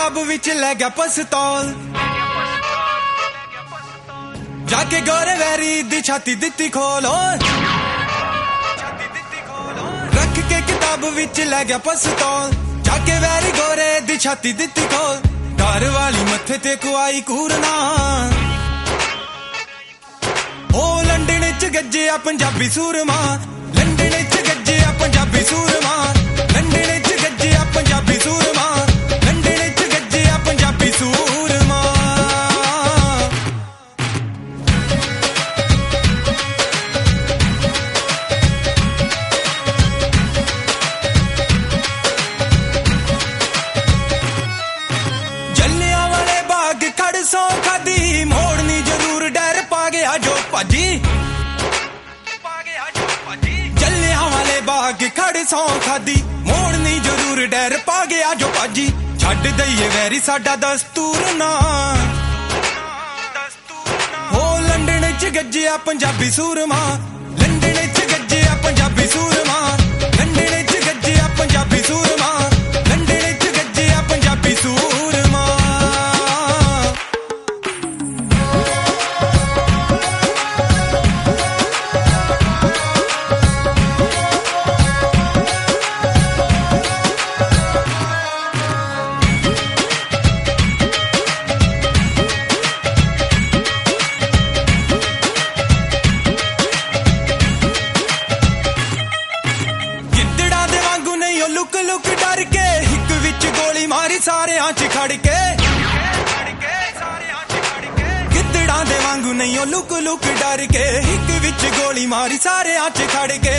किताब विच लै गया पिस्तौल जाके गोरे वैरी दी छाती दित्ती खोल रख के किताब विच लै गया पिस्तौल जाके वैरी गोरे दी छाती दित्ती खोल घर वाली मथे ते कुआई कूरना ओ लंडन च गज्जिया पंजाबी सूरमा लंडन च गज्जिया पंजाबी सूरमा लंडन च गज्जिया पंजाबी सूरमा लंडन च गज्जिया पंजाबी सूरमा जलियांवाले बाग खड़ सौ खादी मोड़नी जरूर डर पा गया जो भाजी जलियांवाले बाग खड़ सौ खादी मोड़नी जरूर डर पा गया जो भाजी छड्ड दईए वैरी साडा दस्तूर ना हो लंडन च गज्जिया पंजाबी सूरमा लंडन च गज्जिया पंजाबी सूरमा लंडन च गज्जिया पंजाबी सूरमा लंडन च गज्जिया पंजाबी सूरमा लुक लुक डर के हिक विच गोली मारी सारे च खड़ के गिद्दड़ां दे वांगू नहीं ओ लुक लुक डर के हिक विच गोली मारी सारे च खड़ के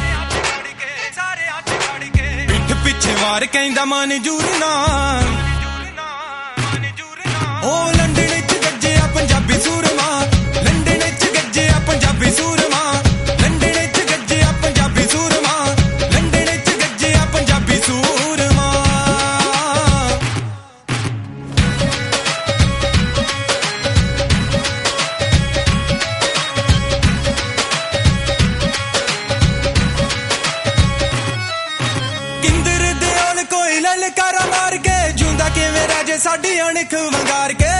पिठ पिछे वार कहंदा मंजूर ना ओ लंडन च गज्जिया पंजाबी सूरमा लंडन च गज्जिया पंजाबी सूरमा लंडन च गज्जिया पंजाबी सूरमा लंडन च गज्जिया पंजाबी सूरमा किंदर दे ओल कोई ललकारा मार के जूंदा किवें रह जे साडी अणख वंगार के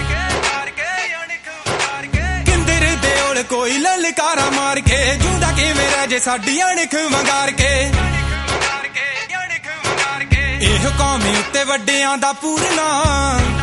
किंदर दे ओल कोई ललकारा मार के जूंदा किवें रह जे साडी अणख वंगार के एह कौमी उत्ते वड्डियां दा पूरना